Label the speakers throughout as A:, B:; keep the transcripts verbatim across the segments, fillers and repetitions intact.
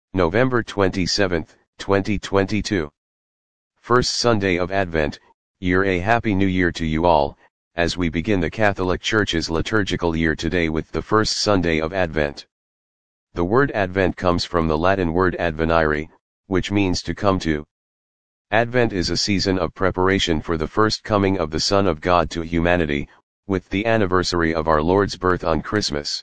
A: November twenty-seventh, twenty twenty-two. First Sunday of Advent. Year A. Happy New Year to you all, as we begin the Catholic Church's liturgical year today with the first Sunday of Advent. The word Advent comes from the Latin word advenire, which means to come to. Advent is a season of preparation for the first coming of the Son of God to humanity, with the anniversary of our Lord's birth on Christmas.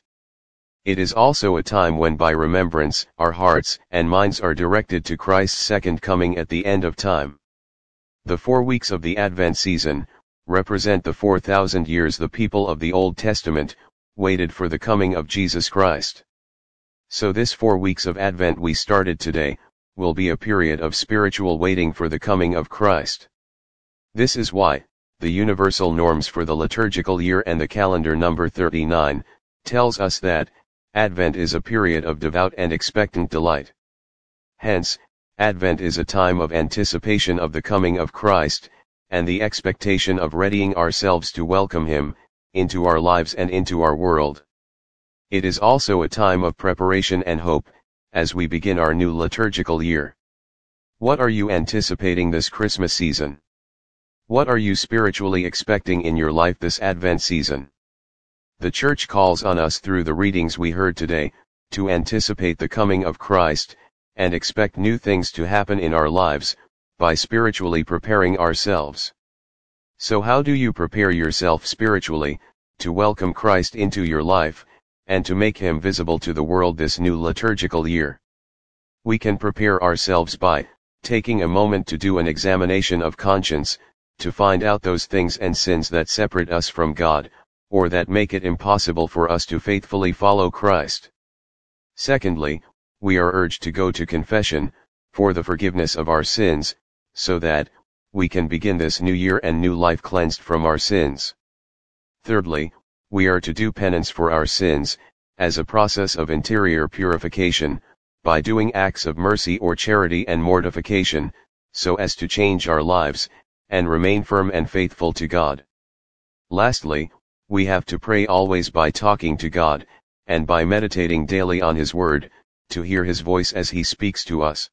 A: It is also a time when by remembrance, our hearts and minds are directed to Christ's second coming at the end of time. The four weeks of the Advent season represent the four thousand years the people of the Old Testament waited for the coming of Jesus Christ. So this four weeks of Advent we started today will be a period of spiritual waiting for the coming of Christ. This is why the universal norms for the liturgical year and the calendar number thirty-nine tells us that Advent is a period of devout and expectant delight. Hence, Advent is a time of anticipation of the coming of Christ, and the expectation of readying ourselves to welcome Him into our lives and into our world. It is also a time of preparation and hope, as we begin our new liturgical year. What are you anticipating this Christmas season? What are you spiritually expecting in your life this Advent season? The Church calls on us through the readings we heard today, to anticipate the coming of Christ, and expect new things to happen in our lives, by spiritually preparing ourselves. So how do you prepare yourself spiritually, to welcome Christ into your life, and to make Him visible to the world this new liturgical year? We can prepare ourselves by taking a moment to do an examination of conscience, to find out those things and sins that separate us from God, or that make it impossible for us to faithfully follow Christ. Secondly, we are urged to go to confession, for the forgiveness of our sins, so that we can begin this new year and new life cleansed from our sins. Thirdly, we are to do penance for our sins, as a process of interior purification, by doing acts of mercy or charity and mortification, so as to change our lives, and remain firm and faithful to God. Lastly, we have to pray always by talking to God, and by meditating daily on His Word, to hear His voice as He speaks to us.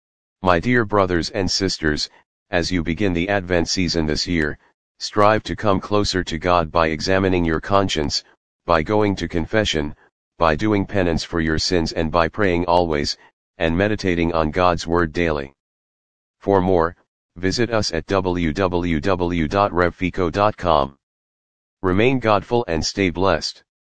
A: My dear brothers and sisters, as you begin the Advent season this year, strive to come closer to God by examining your conscience, by going to confession, by doing penance for your sins and by praying always, and meditating on God's Word daily. For more, visit us at w w w dot rev fico dot com. Remain Godful and stay blessed.